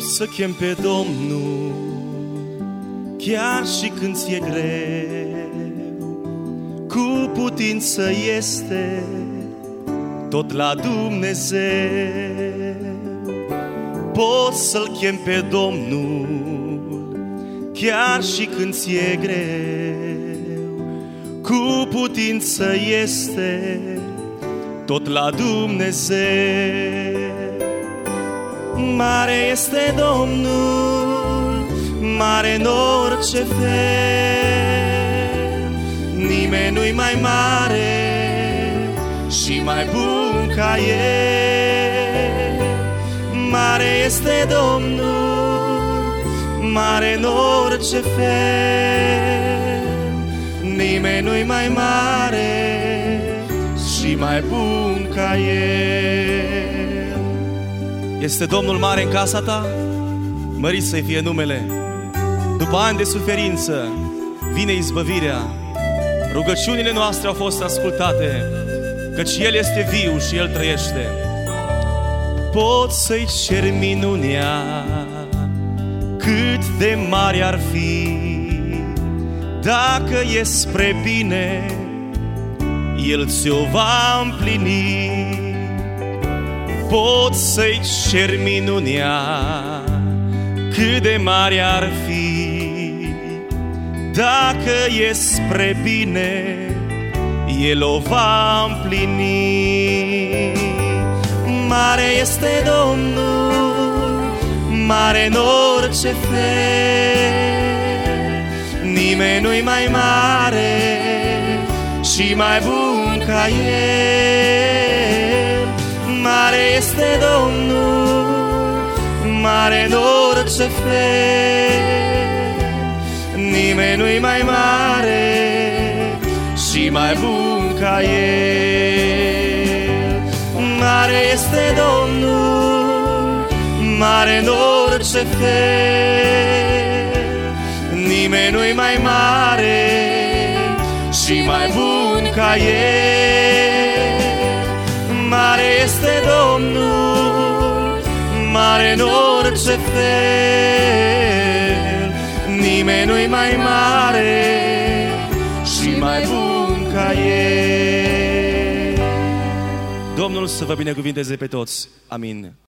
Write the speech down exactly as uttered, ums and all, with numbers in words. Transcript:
Poți să chem pe Domnul chiar și când ți-e greu, cu putință este tot la Dumnezeu. Poți să-L chem pe Domnul chiar și când ți-e greu, cu putință este tot la Dumnezeu. Mare este Domnul, mare în orice fel, nimeni nu-i mai mare și mai bun ca El. Mare este Domnul, mare în orice fel, nimeni nu-i mai mare și mai bun ca El. Este Domnul mare în casa ta? Mărit să-i fie numele. După ani de suferință vine izbăvirea. Rugăciunile noastre au fost ascultate, căci El este viu și El trăiește. Poți să-i ceri minunea, cât de mare ar fi, dacă e spre bine, El ți-o va împlini. Poți să-i ceri minunea, cât de mare ar fi, dacă e spre bine, El o va împlini. Mare este Domnul, mare în orice fel, nimeni nu-i mai mare și mai bun ca El. Mare este Domnul, mare în orice fel, nimeni nu-i mai mare și mai bun ca El. Mare este Domnul, mare în orice fel, nimeni nu-i mai mare și mai bun ca El. Mare este Domnul, mare în orice fel, nimeni nu-i mai mare și mai bun ca El. Domnul să vă binecuvinteze pe toți. Amin.